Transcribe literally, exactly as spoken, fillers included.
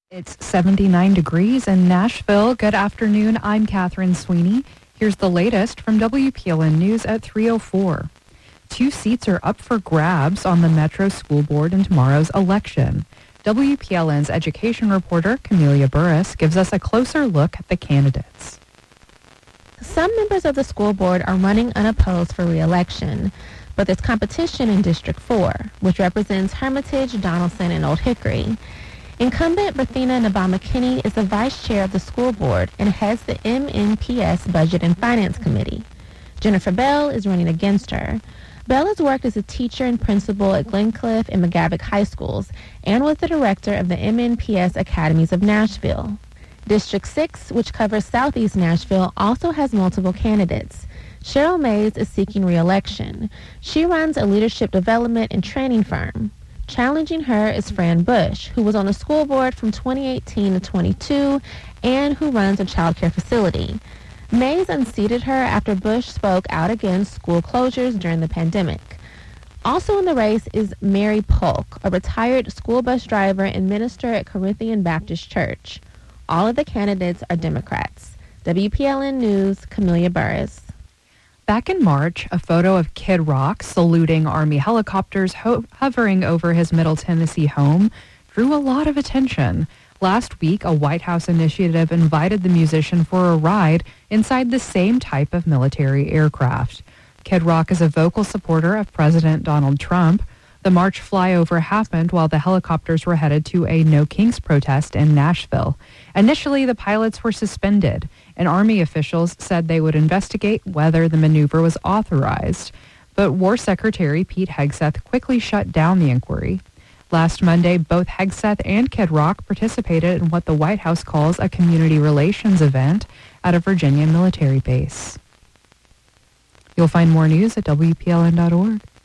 It's seventy-nine degrees in Nashville. Good afternoon. I'm Catherine Sweeney. Here's the latest from W P L N News at three oh four. Two seats are up for grabs on the Metro School Board in tomorrow's election. W P L N's education reporter, Camelia Burris, gives us a closer look at the candidates. Some members of the school board are running unopposed for re-election, but there's competition in District four, which represents Hermitage, Donaldson, and Old Hickory. Incumbent Berthena Nabama-Kinney is the vice chair of the school board and heads the M N P S Budget and Finance Committee. Jennifer Bell is running against her. Bell has worked as a teacher and principal at Glencliff and McGavick High Schools and was the director of the M N P S Academies of Nashville. District six, which covers southeast Nashville, also has multiple candidates. Cheryl Mays is seeking re-election. She runs a leadership development and training firm. Challenging her is Fran Bush, who was on the school board from twenty eighteen to twenty-two and who runs a child care facility. Mays unseated her after Bush spoke out against school closures during the pandemic. Also in the race is Mary Polk, a retired school bus driver and minister at Corinthian Baptist Church. All of the candidates are Democrats. W P L N News, Camelia Burris. Back in March, a photo of Kid Rock saluting Army helicopters ho- hovering over his Middle Tennessee home drew a lot of attention. Last week, a White House initiative invited the musician for a ride inside the same type of military aircraft. Kid Rock is a vocal supporter of President Donald Trump. The March flyover happened while the helicopters were headed to a No Kings protest in Nashville. Initially, the pilots were suspended, and Army officials said they would investigate whether the maneuver was authorized. But War Secretary Pete Hegseth quickly shut down the inquiry. Last Monday, both Hegseth and Kid Rock participated in what the White House calls a community relations event at a Virginia military base. You'll find more news at W P L N dot org.